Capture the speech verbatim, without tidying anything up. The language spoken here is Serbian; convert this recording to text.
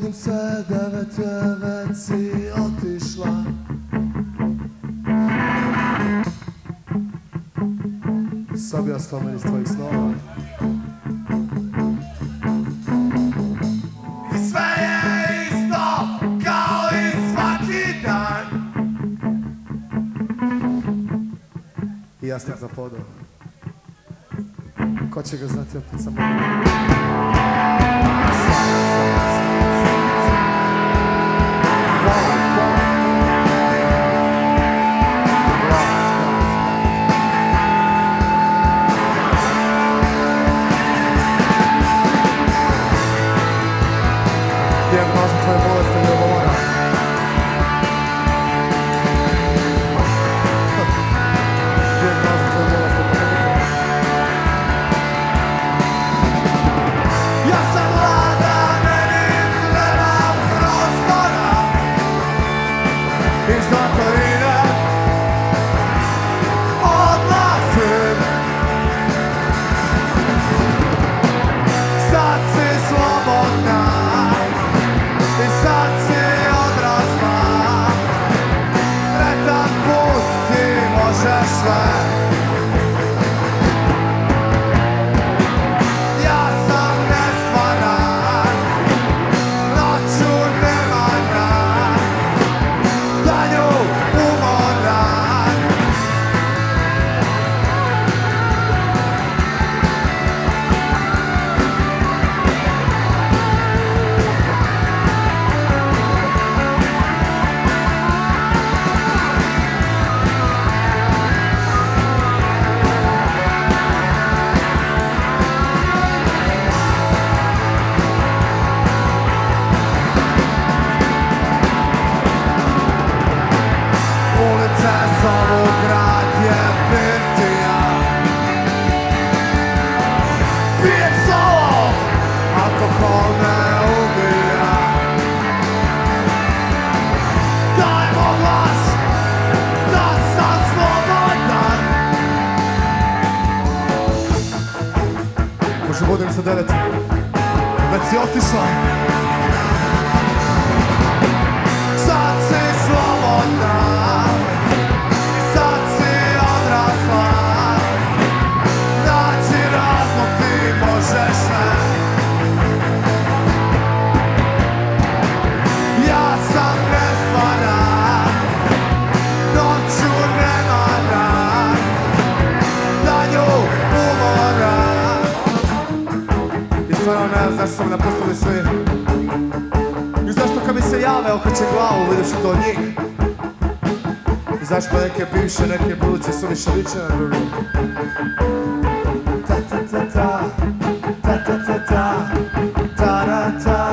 sunce, devete već si otišla. Sad bi ostao meni iz tvojih snova. I sve je isto kao i svaki dan. I ja stak za podao. Ko će ga znati, opet sam ovdje. Dijagnoza tvoje bolesti je ljubomora. Dijagnoza tvoje bolesti je ljubomora. Ja sam mlada, meni treba prostora. I zato idem, odlazim. Sad si slobodna. I sad si odrasla, sretan put, ti možeš sve. Ja sam nestvaran, noću nemaran, danju umoran. Ulice zovu, grad je birtija. Pijem solo, alkohol ne ubija. Dajmo glas, da sam slobodan. Može budem sa devet, već si otišla. Sad si slobodna. Ja sam nestvaran, noću nemaran, danju umoran. I stvarno ne znam zašto su me napustili svi. I zašto kad mi se jave okreće glavu, vidiš i to od njih. I zašto neke bivše, neke buduće su više liče na drugi. Ta ta ta ta, ta ta ta ta, ta ta ta.